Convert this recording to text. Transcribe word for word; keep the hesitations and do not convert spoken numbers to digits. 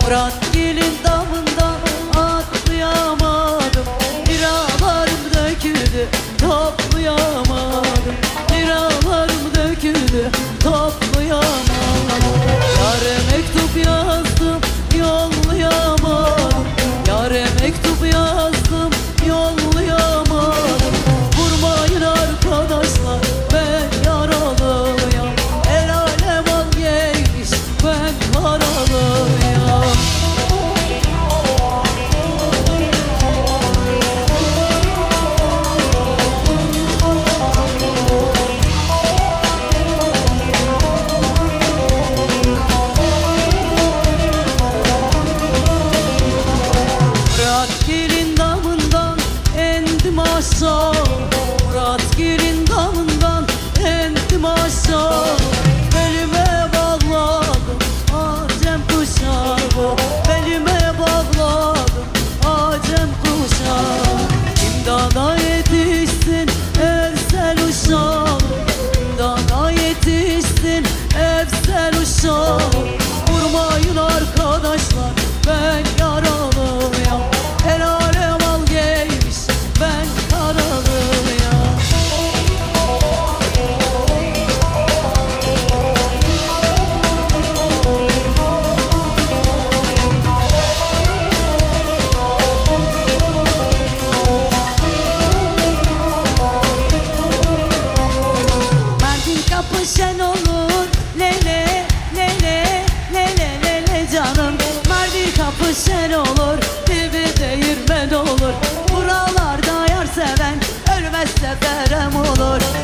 Muratgil'in damından atlayamadım. Liralarım döküldü, toplayamadım. Liralarım döküldü, toplayamadım. Yâre mektup yazdım, yollayamadım. Yâre mektup yazdım, yollayamadım. Vurmayın arkadaşlar, ben yaralıyım. El alem al giymiş, ben karalıyım. Muratgil'in damından endim aşağı. Muratgil'in damından endim aşağı. Belime bağladım acem kuşağı. Belime bağladım acem kuşağı. İmdada yetişsin evsel uşağı. İmdada yetişsin evsel uşağı. Vurmayın arkadaşlar, ben yaralıyım. El alem al giymiş, ben karalıyım. Mardin kapı şen olur, lele lele lele lele canım. Mardin kapı şen olur, dibi değirmen olur. Buralarda yar seven ölmezse verem olur.